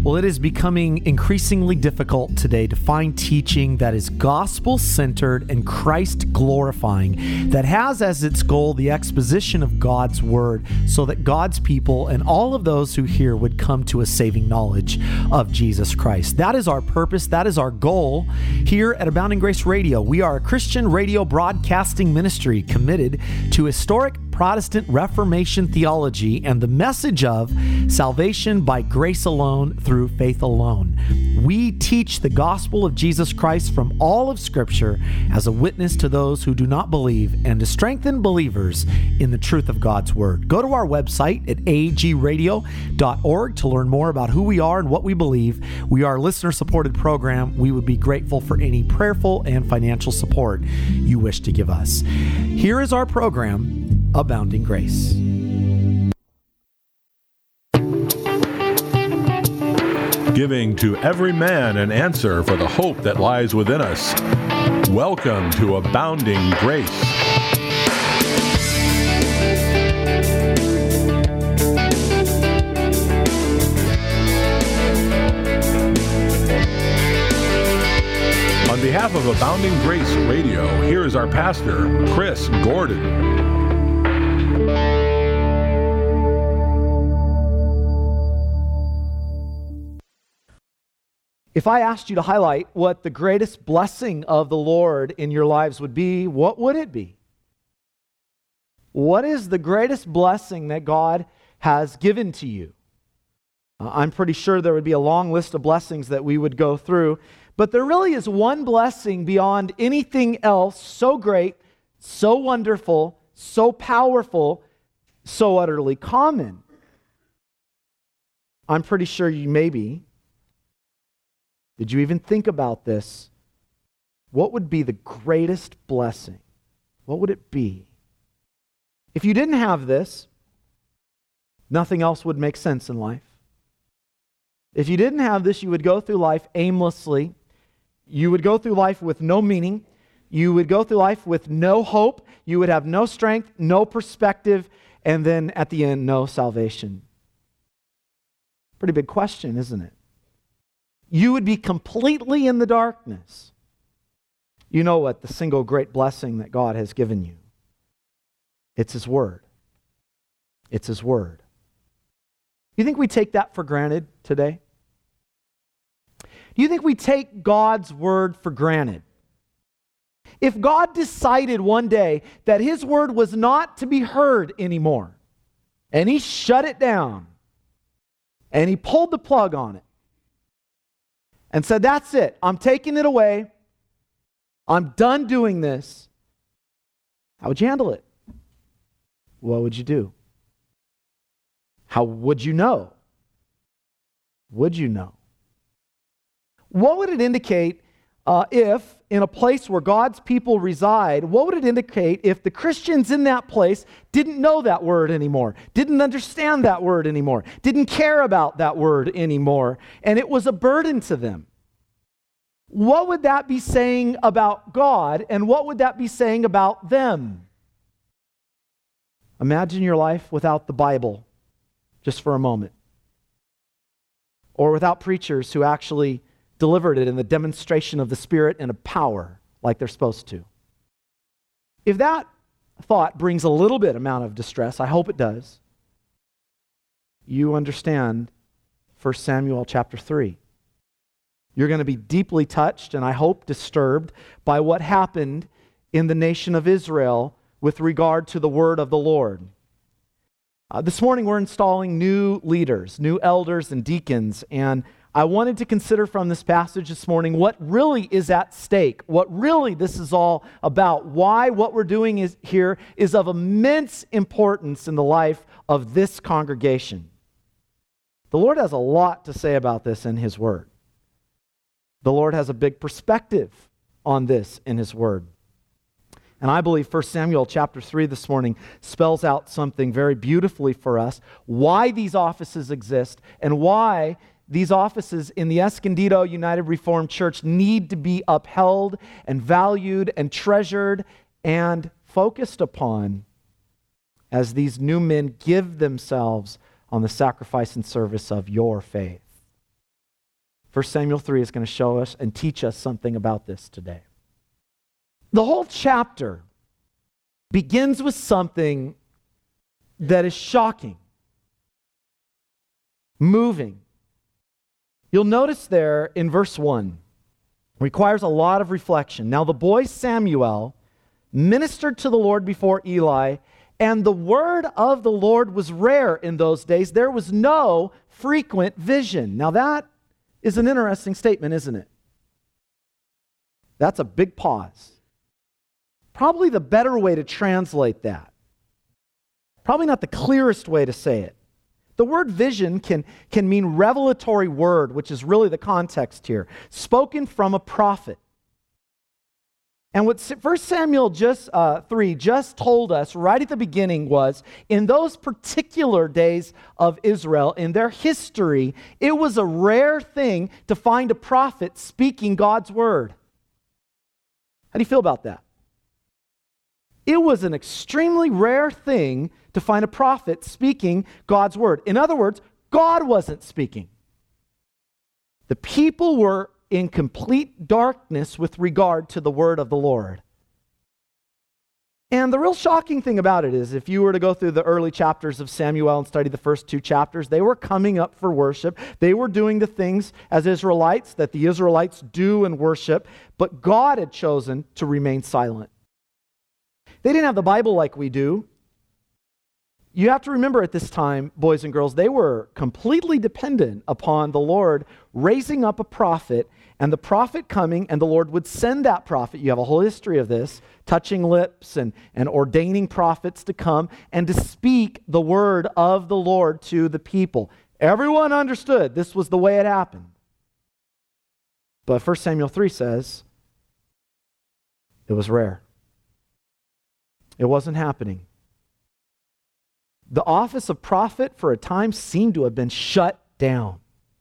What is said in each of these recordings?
Well, it is becoming increasingly difficult today to find teaching that is gospel-centered and Christ-glorifying, that has as its goal the exposition of God's Word so that God's people and all of those who hear would come to a saving knowledge of Jesus Christ. That is our purpose. That is our goal here at Abounding Grace Radio. We are a Christian radio broadcasting ministry committed to historic Protestant Reformation theology and the message of salvation by grace alone through faith alone. We teach the gospel of Jesus Christ from all of Scripture as a witness to those who do not believe and to strengthen believers in the truth of God's Word. Go to our website at agradio.org to learn more about who we are and what we believe. We are a listener-supported program. We would be grateful for any prayerful and financial support you wish to give us. Here is our program, Abounding Grace. Giving to every man an answer for the hope that lies within us. Welcome to Abounding Grace. On behalf of Abounding Grace Radio, here is our pastor, Chris Gordon. If I asked you to highlight what the greatest blessing of the Lord in your lives would be, what would it be? What is the greatest blessing that God has given to you? I'm pretty sure there would be a long list of blessings that we would go through, but there really is one blessing beyond anything else so great, so wonderful, so powerful, so utterly common. I'm pretty sure you maybe. Did you even think about this? What would be the greatest blessing? What would it be? If you didn't have this, nothing else would make sense in life. If you didn't have this, you would go through life aimlessly. You would go through life with no meaning. You would go through life with no hope. You would have no strength, no perspective, and then at the end, no salvation. Pretty big question, isn't it? You would be completely in the darkness. You know what? The single great blessing that God has given you. It's His Word. It's His Word. You think we take that for granted today? Do you think we take God's Word for granted? If God decided one day that His Word was not to be heard anymore, and He shut it down, and He pulled the plug on it, and said, that's it, I'm taking it away, I'm done doing this, how would you handle it? What would you do? How would you know? Would you know? What would it indicate if, in a place where God's people reside, what would it indicate if the Christians in that place didn't know that word anymore, didn't understand that word anymore, didn't care about that word anymore, and it was a burden to them? What would that be saying about God, and what would that be saying about them? Imagine your life without the Bible, just for a moment. Or without preachers who actually delivered it in the demonstration of the Spirit and of power like they're supposed to. If that thought brings a little bit amount of distress, I hope it does, you understand 1 Samuel chapter 3. You're going to be deeply touched, and I hope disturbed, by what happened in the nation of Israel with regard to the word of the Lord. This morning we're installing new leaders, new elders and deacons, and I wanted to consider from this passage this morning what really is at stake, what really this is all about, why what we're doing here is of immense importance in the life of this congregation. The Lord has a lot to say about this in His Word. The Lord has a big perspective on this in His Word. And I believe 1 Samuel chapter 3 this morning spells out something very beautifully for us, why these offices exist and why these offices in the Escondido United Reformed Church need to be upheld and valued and treasured and focused upon as these new men give themselves on the sacrifice and service of your faith. 1 Samuel 3 is going to show us and teach us something about this today. The whole chapter begins with something that is shocking, moving. You'll notice there in verse 1, requires a lot of reflection. Now the boy Samuel ministered to the Lord before Eli, and the word of the Lord was rare in those days. There was no frequent vision. Now that is an interesting statement, isn't it? That's a big pause. Probably the better way to translate that. Probably not the clearest way to say it. The word vision can mean revelatory word, which is really the context here, spoken from a prophet. And what 1 Samuel 3 just told us right at the beginning was, in those particular days of Israel, in their history, it was a rare thing to find a prophet speaking God's word. How do you feel about that? It was an extremely rare thing to find a prophet speaking God's word. In other words, God wasn't speaking. The people were in complete darkness with regard to the word of the Lord. And the real shocking thing about it is, if you were to go through the early chapters of Samuel and study the first 2 chapters, they were coming up for worship. They were doing the things as Israelites that the Israelites do in worship, but God had chosen to remain silent. They didn't have the Bible like we do. You have to remember at this time, boys and girls, they were completely dependent upon the Lord raising up a prophet, and the prophet coming, and the Lord would send that prophet. You have a whole history of this, touching lips and ordaining prophets to come and to speak the word of the Lord to the people. Everyone understood this was the way it happened. But 1 Samuel 3 says it was rare. It wasn't happening. The office of prophet for a time seemed to have been shut down.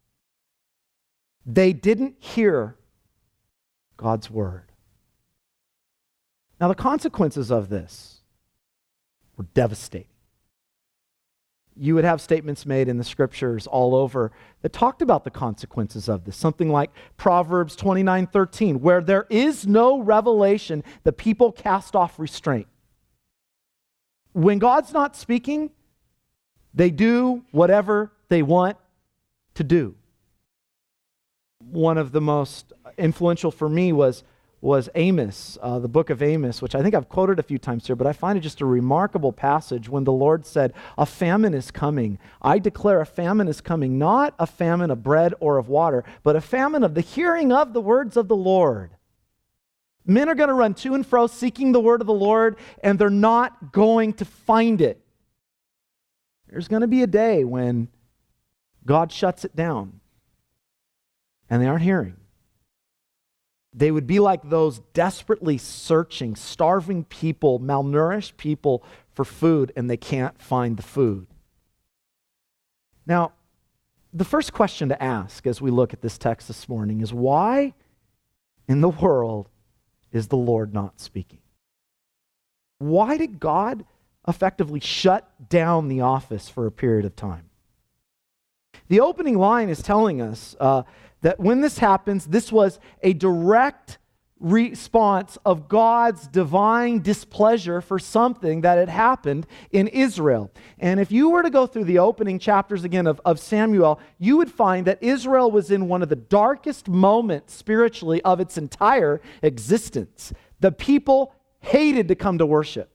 They didn't hear God's word. Now the consequences of this were devastating. You would have statements made in the scriptures all over that talked about the consequences of this. Something like Proverbs 29:13, where there is no revelation, the people cast off restraint. When God's not speaking, they do whatever they want to do. One of the most influential for me was Amos, the book of Amos, which I think I've quoted a few times here, but I find it just a remarkable passage when the Lord said, a famine is coming. I declare a famine is coming, not a famine of bread or of water, but a famine of the hearing of the words of the Lord. Men are going to run to and fro seeking the word of the Lord, and they're not going to find it. There's going to be a day when God shuts it down, and they aren't hearing. They would be like those desperately searching, starving people, malnourished people for food, and they can't find the food. Now, the first question to ask as we look at this text this morning is, why in the world is the Lord not speaking? Why did God effectively shut down the office for a period of time? The opening line is telling us that when this happens, this was a direct response of God's divine displeasure for something that had happened in Israel. And if you were to go through the opening chapters again of Samuel, you would find that Israel was in one of the darkest moments spiritually of its entire existence. The people hated to come to worship.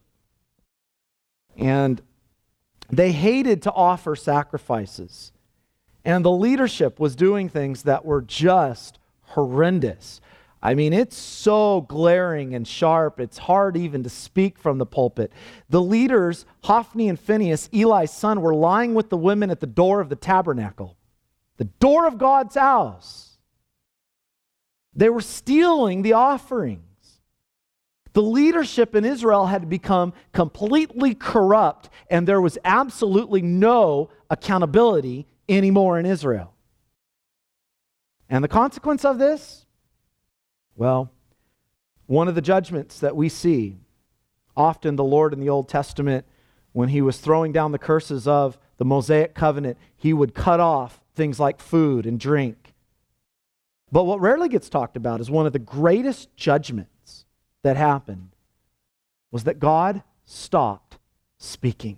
And they hated to offer sacrifices. And the leadership was doing things that were just horrendous. I mean, it's so glaring and sharp, it's hard even to speak from the pulpit. The leaders, Hophni and Phinehas, Eli's son, were lying with the women at the door of the tabernacle, the door of God's house. They were stealing the offerings. The leadership in Israel had become completely corrupt, and there was absolutely no accountability anymore in Israel. And the consequence of this? Well, one of the judgments that we see, often the Lord in the Old Testament, when he was throwing down the curses of the Mosaic covenant, he would cut off things like food and drink. But what rarely gets talked about is one of the greatest judgments that happened was that God stopped speaking.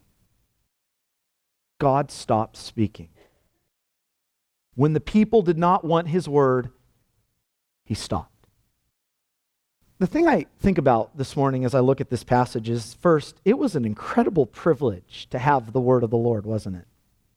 God stopped speaking. When the people did not want his word, he stopped. The thing I think about this morning as I look at this passage is, first, it was an incredible privilege to have the word of the Lord, wasn't it?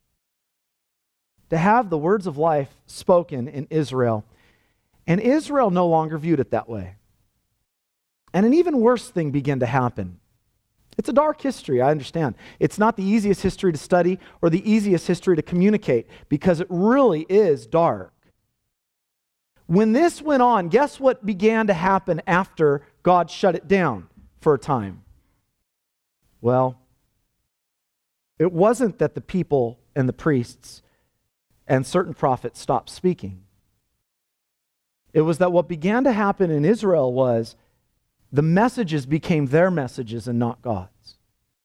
To have the words of life spoken in Israel. And Israel no longer viewed it that way. And an even worse thing began to happen. It's a dark history, I understand. It's not the easiest history to study or the easiest history to communicate because it really is dark. When this went on, guess what began to happen after God shut it down for a time? Well, it wasn't that the people and the priests and certain prophets stopped speaking. It was that what began to happen in Israel was the messages became their messages and not God's.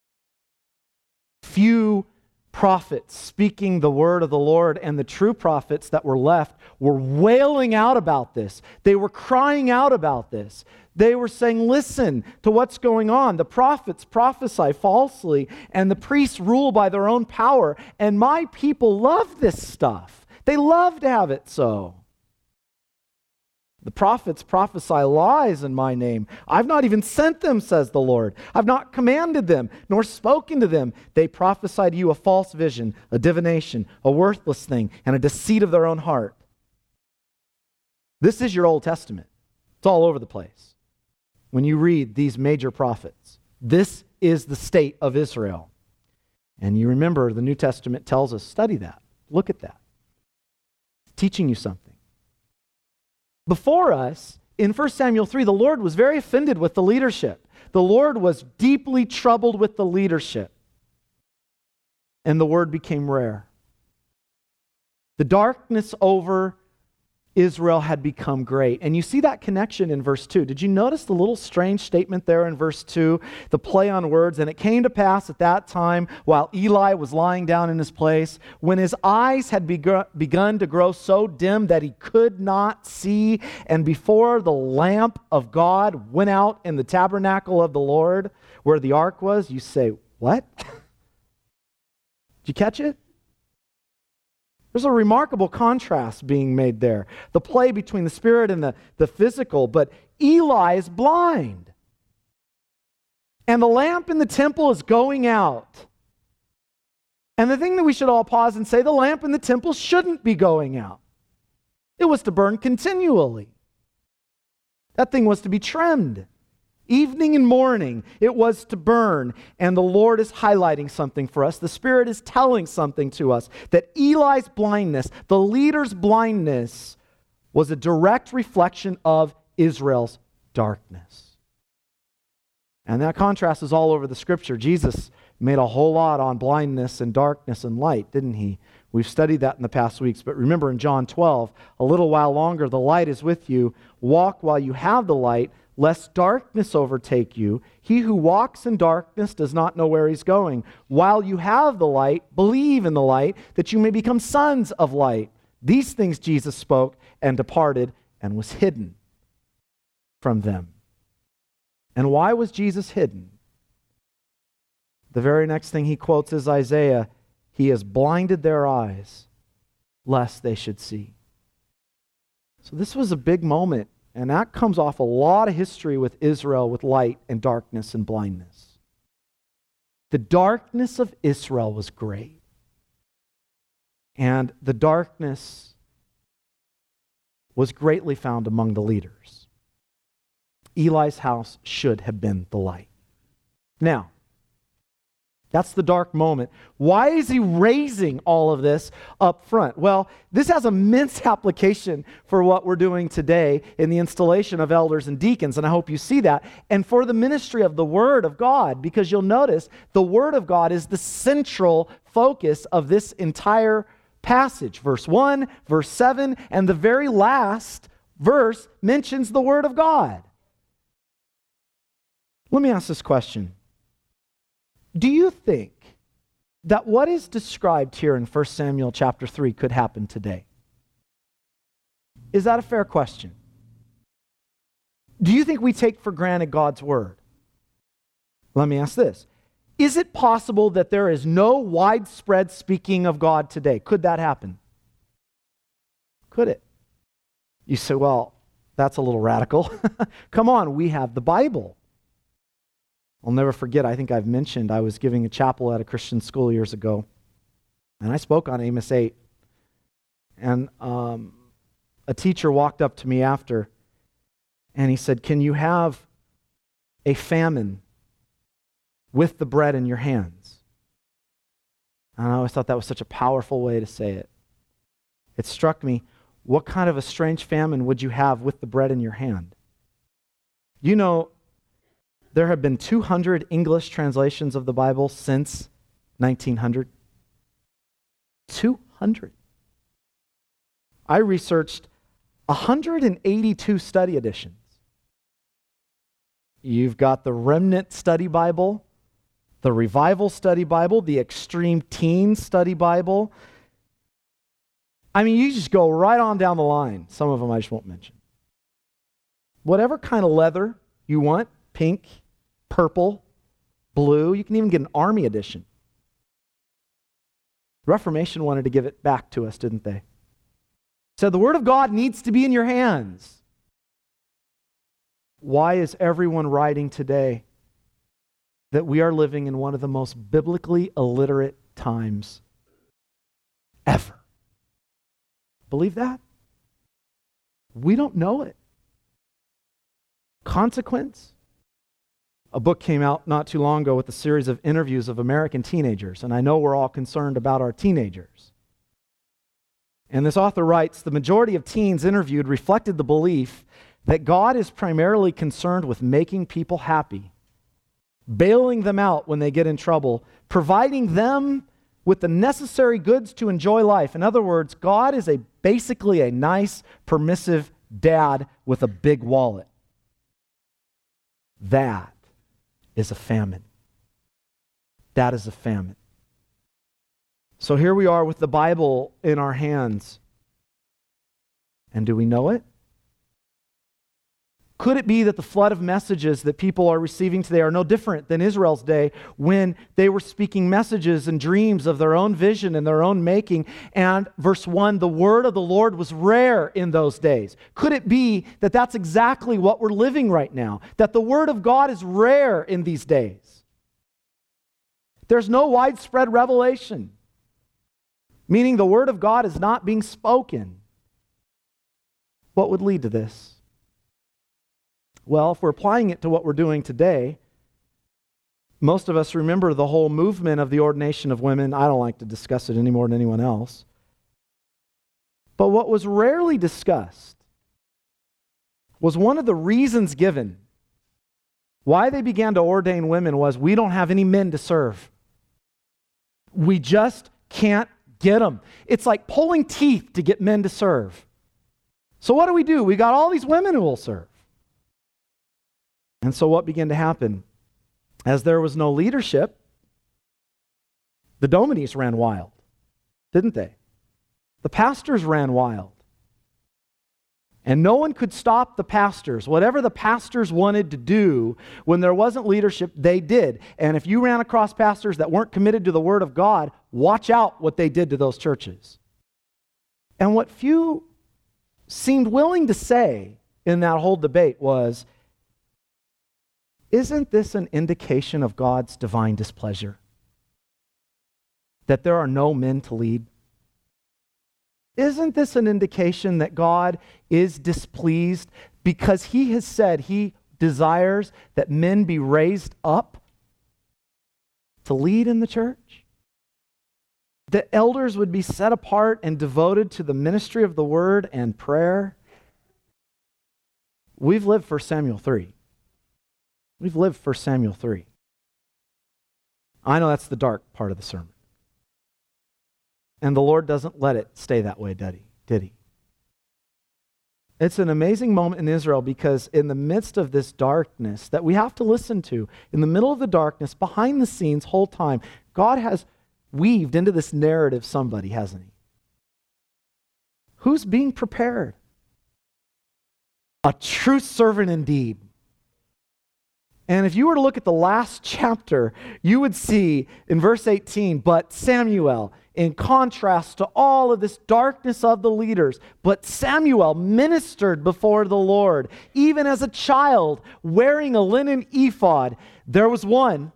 Few prophets speaking the word of the Lord, and the true prophets that were left were wailing out about this. They were crying out about this. They were saying, listen to what's going on. The prophets prophesy falsely, and the priests rule by their own power, and my people love this stuff. They love to have it so. The prophets prophesy lies in my name. I've not even sent them, says the Lord. I've not commanded them, nor spoken to them. They prophesy to you a false vision, a divination, a worthless thing, and a deceit of their own heart. This is your Old Testament. It's all over the place. When you read these major prophets, this is the state of Israel. And you remember the New Testament tells us, study that. Look at that. It's teaching you something. Before us, in 1 Samuel 3, the Lord was very offended with the leadership. The Lord was deeply troubled with the leadership. And the word became rare. The darkness over Israel had become great. And you see that connection in verse 2. Did you notice the little strange statement there in verse 2? The play on words. And it came to pass at that time, while Eli was lying down in his place, when his eyes had begun to grow so dim that he could not see, and before the lamp of God went out in the tabernacle of the Lord, where the ark was, you say, what? Did you catch it? There's a remarkable contrast being made there. The play between the spirit and the physical. But Eli is blind. And the lamp in the temple is going out. And the thing that we should all pause and say, the lamp in the temple shouldn't be going out. It was to burn continually. That thing was to be trimmed. Evening and morning, it was to burn. And the Lord is highlighting something for us. The Spirit is telling something to us. That Eli's blindness, the leader's blindness, was a direct reflection of Israel's darkness. And that contrast is all over the Scripture. Jesus made a whole lot on blindness and darkness and light, didn't he? We've studied that in the past weeks. But remember in John 12, a little while longer, the light is with you. Walk while you have the light, lest darkness overtake you. He who walks in darkness does not know where he's going. While you have the light, believe in the light, that you may become sons of light. These things Jesus spoke and departed and was hidden from them. And why was Jesus hidden? The very next thing he quotes is Isaiah. He has blinded their eyes, lest they should see. So this was a big moment. And that comes off a lot of history with Israel, with light and darkness and blindness. The darkness of Israel was great. And the darkness was greatly found among the leaders. Eli's house should have been the light. Now, that's the dark moment. Why is he raising all of this up front? Well, this has immense application for what we're doing today in the installation of elders and deacons, and I hope you see that, and for the ministry of the Word of God, because you'll notice the Word of God is the central focus of this entire passage. Verse 1, verse 7, and the very last verse mentions the Word of God. Let me ask this question. Do you think that what is described here in 1 Samuel chapter 3 could happen today? Is that a fair question? Do you think we take for granted God's word? Let me ask this. Is it possible that there is no widespread speaking of God today? Could that happen? Could it? You say, well, that's a little radical. Come on, we have the Bible. I'll never forget, I think I've mentioned, I was giving a chapel at a Christian school years ago, and I spoke on Amos 8. And a teacher walked up to me after, and he said, can you have a famine with the bread in your hands? And I always thought that was such a powerful way to say it. It struck me, what kind of a strange famine would you have with the bread in your hand? You know, there have been 200 English translations of the Bible since 1900. 200. I researched 182 study editions. You've got the Remnant Study Bible, the Revival Study Bible, the Extreme Teen Study Bible. I mean, you just go right on down the line. Some of them I just won't mention. Whatever kind of leather you want, pink, purple, blue, you can even get an army edition. The Reformation wanted to give it back to us, didn't they? Said the Word of God needs to be in your hands. Why is everyone writing today that we are living in one of the most biblically illiterate times ever? Believe that? We don't know it. Consequence? A book came out not too long ago with a series of interviews of American teenagers, and I know we're all concerned about our teenagers. And this author writes, the majority of teens interviewed reflected the belief that God is primarily concerned with making people happy, bailing them out when they get in trouble, providing them with the necessary goods to enjoy life. In other words, God is basically a nice, permissive dad with a big wallet. That is a famine. That is a famine. So here we are with the Bible in our hands. And do we know it? Could it be that the flood of messages that people are receiving today are no different than Israel's day when they were speaking messages and dreams of their own vision and their own making? And verse 1, the word of the Lord was rare in those days. Could it be that that's exactly what we're living right now? That the word of God is rare in these days? There's no widespread revelation, meaning the word of God is not being spoken. What would lead to this? Well, if we're applying it to what we're doing today, most of us remember the whole movement of the ordination of women. I don't like to discuss it any more than anyone else. But what was rarely discussed was one of the reasons given why they began to ordain women was we don't have any men to serve. We just can't get them. It's like pulling teeth to get men to serve. So what do? We got all these women who will serve. And so what began to happen? As there was no leadership, the dominies ran wild, didn't they? The pastors ran wild. And no one could stop the pastors. Whatever the pastors wanted to do, when there wasn't leadership, they did. And if you ran across pastors that weren't committed to the Word of God, watch out what they did to those churches. And what few seemed willing to say in that whole debate was, isn't this an indication of God's divine displeasure? That there are no men to lead? Isn't this an indication that God is displeased because He has said He desires that men be raised up to lead in the church? That elders would be set apart and devoted to the ministry of the word and prayer? We've lived 1 Samuel 3. We've lived 1 Samuel 3. I know that's the dark part of the sermon. And the Lord doesn't let it stay that way, did He? It's an amazing moment in Israel because in the midst of this darkness that we have to listen to, in the middle of the darkness, behind the scenes, whole time, God has weaved into this narrative somebody, hasn't He? Who's being prepared? A true servant indeed. And if you were to look at the last chapter, you would see in verse 18, but Samuel, in contrast to all of this darkness of the leaders, but Samuel ministered before the Lord, even as a child, wearing a linen ephod. There was one.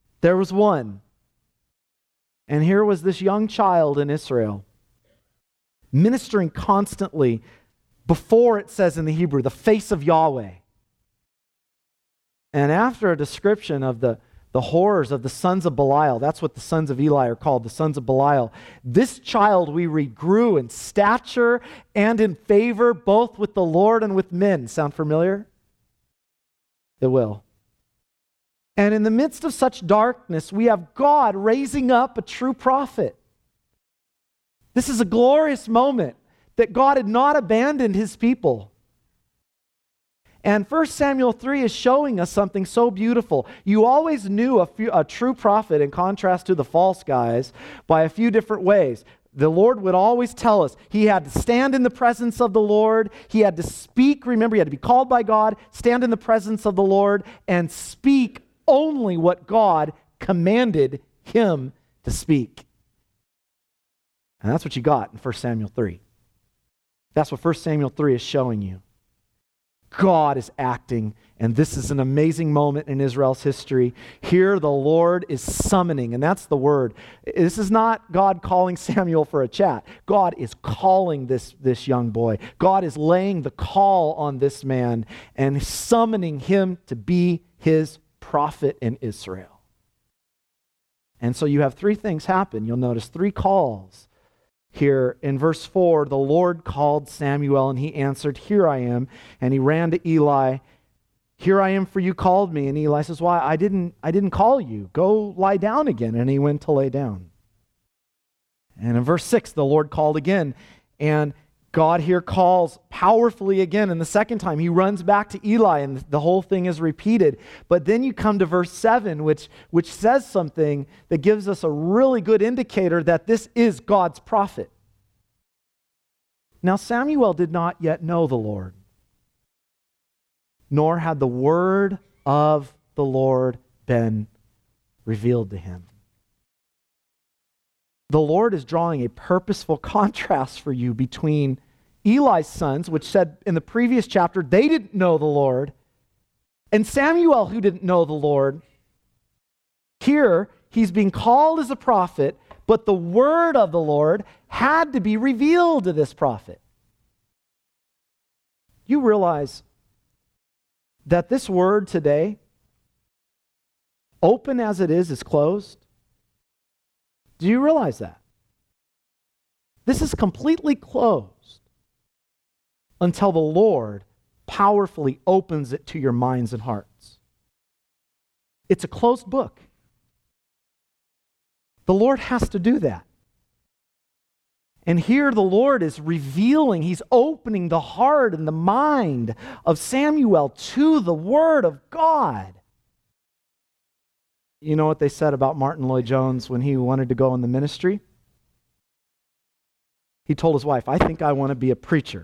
And here was this young child in Israel, ministering constantly before, it says in the Hebrew, the face of Yahweh. And after a description of the horrors of the sons of Belial, that's what the sons of Eli are called, the sons of Belial, this child, we read, grew in stature and in favor both with the Lord and with men. Sound familiar? It will. And in the midst of such darkness, we have God raising up a true prophet. This is a glorious moment that God had not abandoned his people. And 1 Samuel 3 is showing us something so beautiful. You always knew a true prophet, in contrast to the false guys, by a few different ways. The Lord would always tell us he had to stand in the presence of the Lord. He had to speak. Remember, he had to be called by God, stand in the presence of the Lord, and speak only what God commanded him to speak. And that's what you got in 1 Samuel 3. That's what 1 Samuel 3 is showing you. God is acting, and this is an amazing moment in Israel's history. Here the Lord is summoning, and that's the word. This is not God calling Samuel for a chat. God is calling this young boy. God is laying the call on this man and summoning him to be his prophet in Israel. And so you have three things happen. You'll notice three calls. Here in verse 4, the Lord called Samuel, and he answered, "Here I am." And he ran to Eli. "Here I am, for you called me." And Eli says, "Why? I didn't call you. Go lie down again." And he went to lay down. And in verse 6, the Lord called again, and God here calls powerfully again. And the second time, he runs back to Eli, and the whole thing is repeated. But then you come to verse 7, which says something that gives us a really good indicator that this is God's prophet. Now, Samuel did not yet know the Lord, nor had the word of the Lord been revealed to him. The Lord is drawing a purposeful contrast for you between Eli's sons, which said in the previous chapter they didn't know the Lord, and Samuel, who didn't know the Lord. Here, he's being called as a prophet, but the word of the Lord had to be revealed to this prophet. You realize that this word today, open as it is closed? Do you realize that? This is completely closed until the Lord powerfully opens it to your minds and hearts. It's a closed book. The Lord has to do that. And here the Lord is revealing, he's opening the heart and the mind of Samuel to the Word of God. You know what they said about Martin Lloyd-Jones when he wanted to go in the ministry? He told his wife, "I think I want to be a preacher."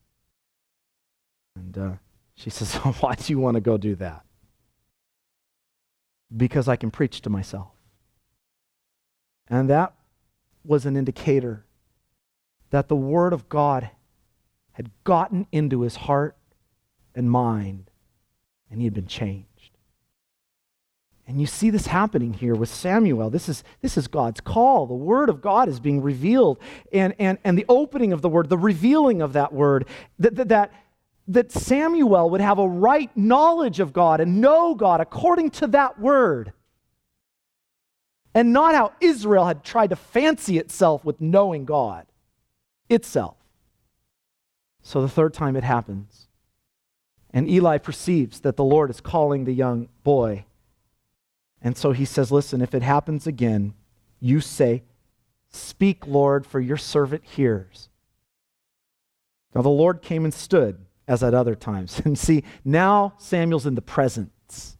And she says, "Why do you want to go do that?" "Because I can preach to myself." And that was an indicator that the Word of God had gotten into his heart and mind, and he had been changed. And you see this happening here with Samuel. This is God's call. The Word of God is being revealed. And the opening of the Word, the revealing of that Word, that Samuel would have a right knowledge of God and know God according to that Word. And not how Israel had tried to fancy itself with knowing God itself. So the third time it happens. And Eli perceives that the Lord is calling the young boy. And so he says, "Listen, if it happens again, you say, 'Speak, Lord, for your servant hears.'" Now the Lord came and stood, as at other times. And see, now Samuel's in the presence.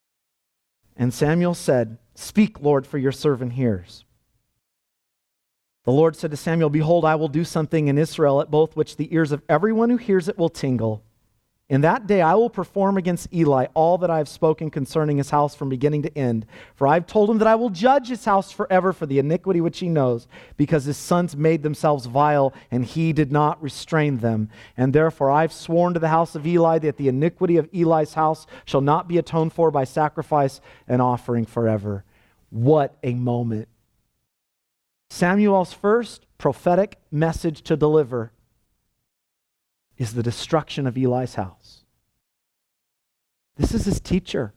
And Samuel said, "Speak, Lord, for your servant hears." The Lord said to Samuel, behold, I will do something in Israel at both which the ears of everyone who hears it will tingle. In that day I will perform against Eli all that I have spoken concerning his house from beginning to end. For I have told him that I will judge his house forever for the iniquity which he knows, because his sons made themselves vile, and he did not restrain them. And therefore I have sworn to the house of Eli that the iniquity of Eli's house shall not be atoned for by sacrifice and offering forever. What a moment. Samuel's first prophetic message to deliver is the destruction of Eli's house. This is his teacher.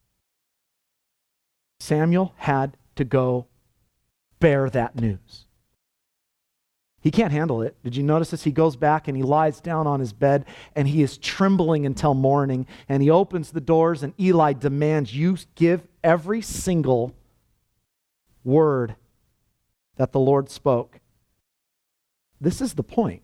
Samuel had to go bear that news. He can't handle it. Did you notice this? He goes back and he lies down on his bed and he is trembling until morning, and he opens the doors and Eli demands you give every single word that the Lord spoke. This is the point.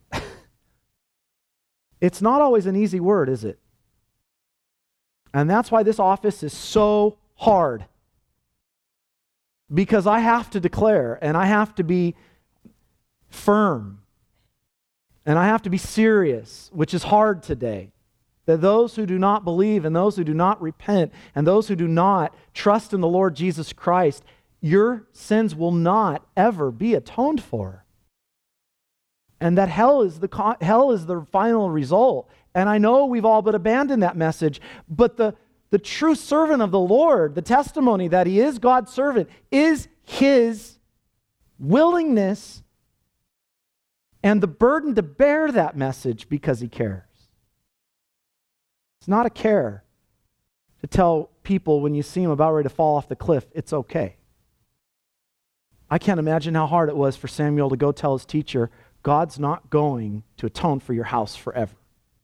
It's not always an easy word, is it? And that's why this office is so hard. Because I have to declare, and I have to be firm, and I have to be serious, which is hard today. That those who do not believe, and those who do not repent, and those who do not trust in the Lord Jesus Christ, your sins will not ever be atoned for. And that hell is the final result. And I know we've all but abandoned that message, but the true servant of the Lord, the testimony that he is God's servant, is his willingness and the burden to bear that message because he cares. It's not a care to tell people when you see them about ready to fall off the cliff, it's okay. I can't imagine how hard it was for Samuel to go tell his teacher, God's not going to atone for your house forever.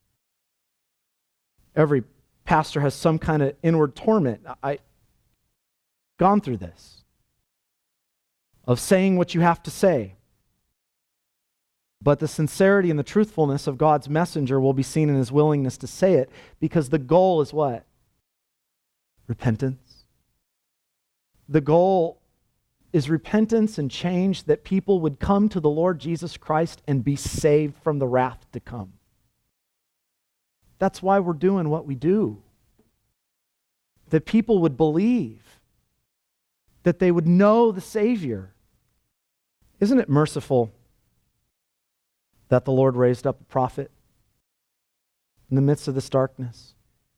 Every pastor has some kind of inward torment. I've gone through this, of saying what you have to say. But the sincerity and the truthfulness of God's messenger will be seen in his willingness to say it, because the goal is what? Repentance. The goal is repentance and change, that people would come to the Lord Jesus Christ and be saved from the wrath to come. That's why we're doing what we do. That people would believe, that they would know the Savior. Isn't it merciful that the Lord raised up a prophet in the midst of this darkness?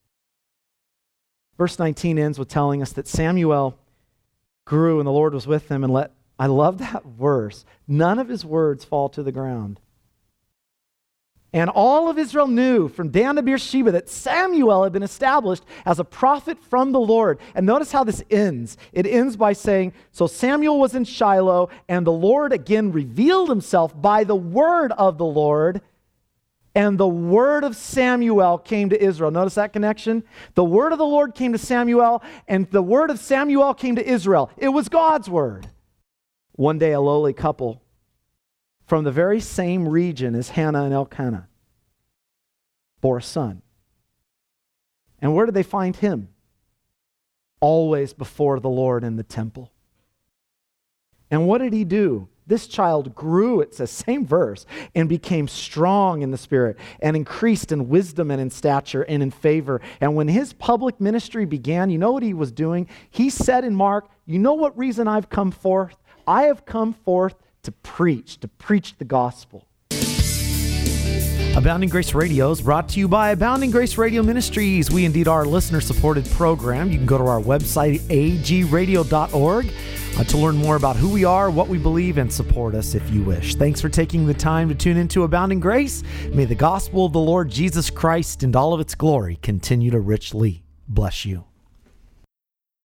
Verse 19 ends with telling us that Samuel grew and the Lord was with him, and I love that verse. None of his words fall to the ground. And all of Israel knew from Dan to Beersheba that Samuel had been established as a prophet from the Lord. And notice how this ends. It ends by saying, so Samuel was in Shiloh, and the Lord again revealed himself by the word of the Lord. And the word of Samuel came to Israel. Notice that connection? The word of the Lord came to Samuel, and the word of Samuel came to Israel. It was God's word. One day, a lowly couple from the very same region as Hannah and Elkanah bore a son. And where did they find him? Always before the Lord in the temple. And what did he do? This child grew, it says, same verse, and became strong in the Spirit, and increased in wisdom and in stature and in favor. And when his public ministry began, you know what he was doing? He said in Mark, you know what reason I've come forth? I have come forth to preach the gospel. Abounding Grace Radio is brought to you by Abounding Grace Radio Ministries. We indeed are a listener-supported program. You can go to our website, agradio.org, to learn more about who we are, what we believe, and support us if you wish. Thanks for taking the time to tune into Abounding Grace. May the gospel of the Lord Jesus Christ and all of its glory continue to richly bless you.